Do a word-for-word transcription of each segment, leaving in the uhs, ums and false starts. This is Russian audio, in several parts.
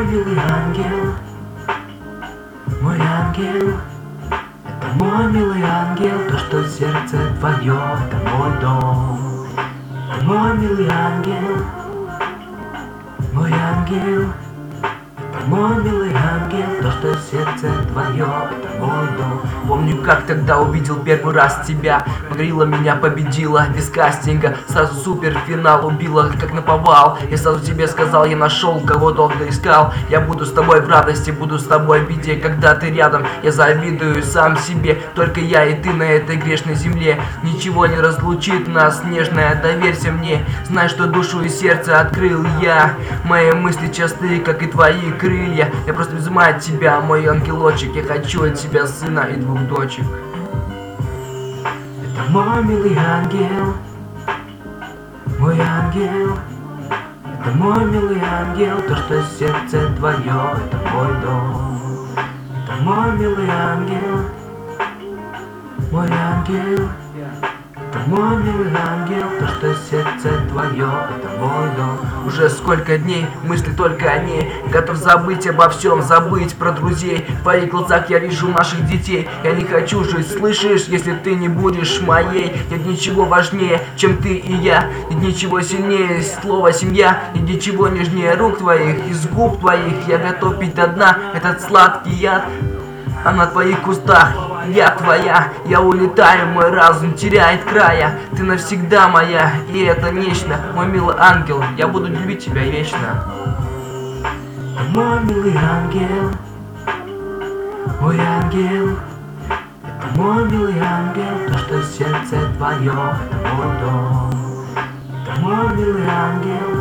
мой милый ангел, мой ангел. Это мой милый ангел, то, что сердце твое, это мой дом. Это мой милый ангел, мой ангел. Это мой милый ангел, то, что сердце твое, это мой дом. Помню, как тогда увидел первый раз тебя. Марила меня победила без кастинга. Сразу суперфинал убила, как наповал. Я сразу тебе сказал, я нашел, кого долго искал. Я буду с тобой в радости, буду с тобой в беде. Когда ты рядом, я завидую сам себе. Только я и ты на этой грешной земле. Ничего не разлучит нас, нежная, доверься мне. Знай, что душу и сердце открыл я. Мои мысли частые, как и твои крылья. Я просто взимаю тебя, мой ангелочек. Я хочу от тебя сына и двух дочек. Это мой милый ангел, мой ангел. Это мой милый ангел, то, что сердце твое, это мой дом. Это мой милый ангел, мой ангел. Это мой милый ангел, то, что сердце твое, это мой дом. Уже сколько дней, мысли только о ней. Готов забыть обо всем, забыть про друзей. В твоих глазах я вижу наших детей. Я не хочу жить, слышишь, если ты не будешь моей. Нет ничего важнее, чем ты и я. Нет ничего сильнее слова семья. Нет ничего нежнее рук твоих, из губ твоих. Я готов пить до дна этот сладкий яд. А на твоих кустах я твоя. Я улетаю, мой разум теряет края. Ты навсегда моя, и это нечто. Мой милый ангел, я буду любить тебя вечно. Мой милый ангел, мой ангел. Это мой милый ангел, то, что сердце твое, это мой дом. Это мой милый ангел,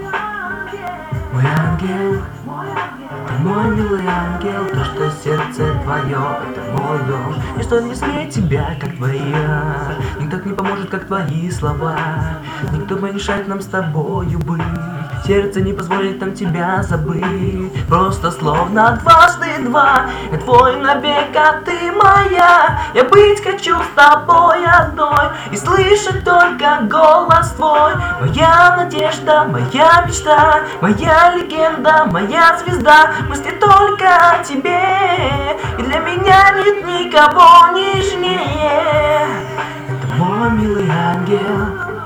мой ангел. Это мой милый ангел, то, что сердце твое, это мой дом. Ничто не смеет тебя, как твоя. Никто не поможет, как твои слова. Никто помешает нам с тобою быть. Сердце не позволит нам тебя забыть. Просто словно дважды два. Я твой навек, а ты моя. Я быть хочу с тобой одной и слышать только голос твой. Моя надежда, моя мечта, моя легенда, моя звезда. Мысли только о тебе, и для меня нет никого нежнее. Это мой милый ангел,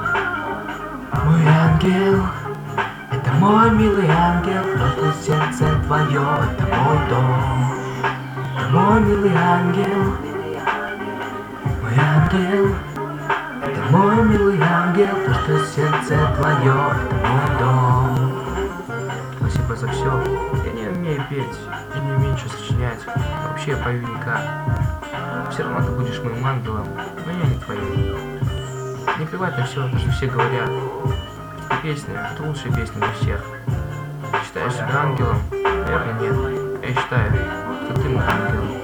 мой ангел. Это мой милый ангел, то, что сердце твое, это мой дом. Это мой милый ангел, мой ангел. Это мой милый ангел, то, что сердце твое, это мой дом. Спасибо за все. Я не умею петь, я не умею ничего сочинять. Вообще я пою никак. Все равно ты будешь моим ангелом, но я не твоим. Не плевать на все, то, что все говорят. Эта песня — это лучшая песня из всех. Считаешь себя ангелом? Наверное, нет. Я считаю, что ты мой ангел.